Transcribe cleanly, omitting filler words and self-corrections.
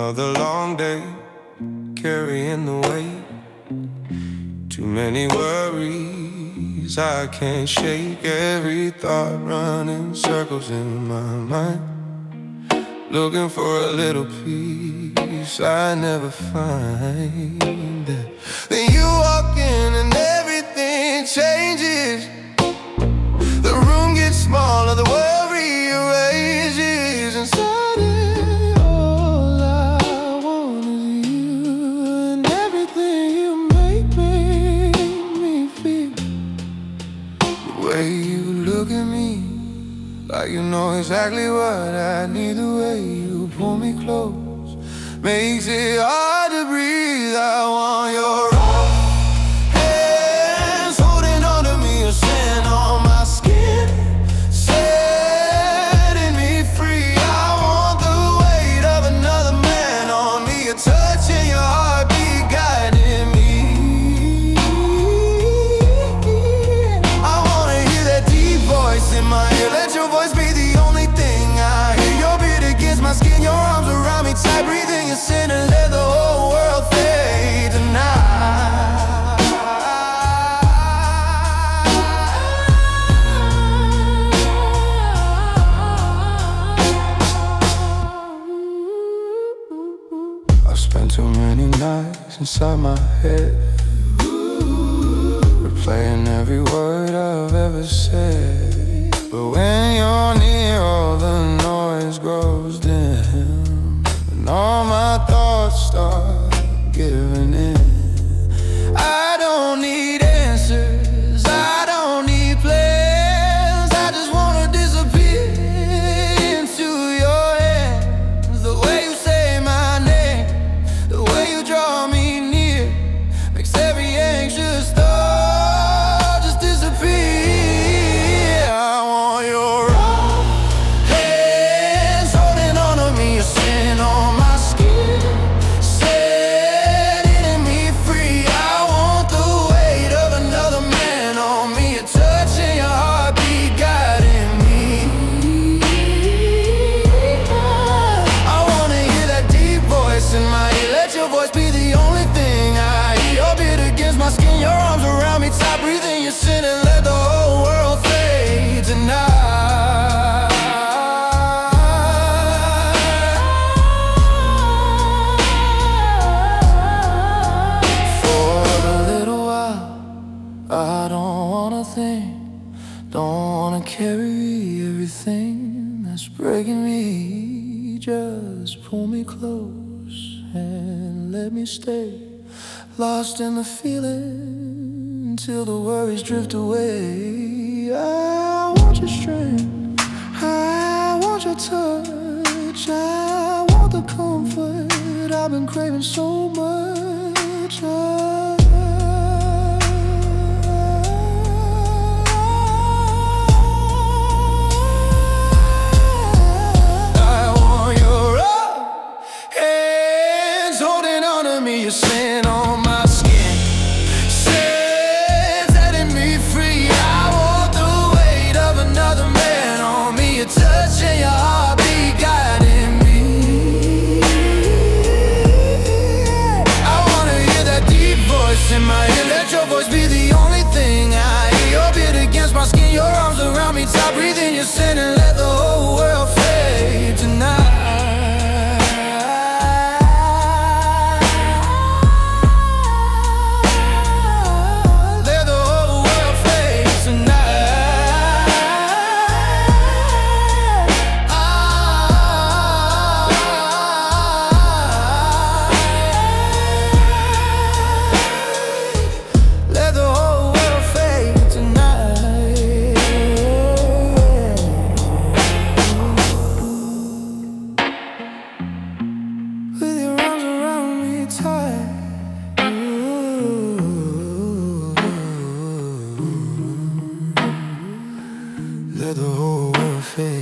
Another long day, carrying the weight. Too many worries I can't shake. Every thought running circles in my mind, looking for a little peace I never find. Then you walk in and everything changes. The room gets smaller, the worry erases. And suddenly all I want is you, and everything you make me feel. The way you look at me, like you know exactly what I need. The way you pull me close makes it hard to breathe. I want your hands holding on to me, your scent on my skin, setting me free. I want the weight of another man on me, your touch and your heartbeat guiding me. I wanna hear that deep voice in my ear. Let your voice be the only thing I hear. Your beard against my skin, your arms around me tight, breathing your sin and let the whole world fade tonight. I've spent too many nights inside my head, replaying every word I've ever said. But when you're near, all the noise grows dim, and all my thoughts start giving in. I don't need answers, I don't need plans. I just wanna disappear into your hands. The way you say my name, the way you draw me near, makes every anxious thought just disappear. I want your hands holding on to me, your skin on my skin, setting me free. I want the weight of another man on me, your touch and your heartbeat guiding me. I wanna hear that deep voice in my ear. Let your voice be the only thing I hear. Your beard against my skin, your arms around me tight, breathing your sin and let the whole world fade tonight. For a little while, I don't wanna think, don't wanna carry everything that's breaking me. Just pull me close and let me stay lost in the feeling until the worries drift away. I want your strength, I want your touch, I want the comfort I've been craving so much. I want your hands holding on to me, your scent on my skin, setting me free. I want the weight of another man on me, your touch and your heartbeat guiding me. I wanna hear that deep voice in my ear. Let your voice be the only thing I hear. Your beard against my skin, your arms around me tight, breathing your sin and let the whole world fade tonight. Let the whole world fade tonight. Let the whole world fade tonight. With your arms around me tight. Let the whole world fade.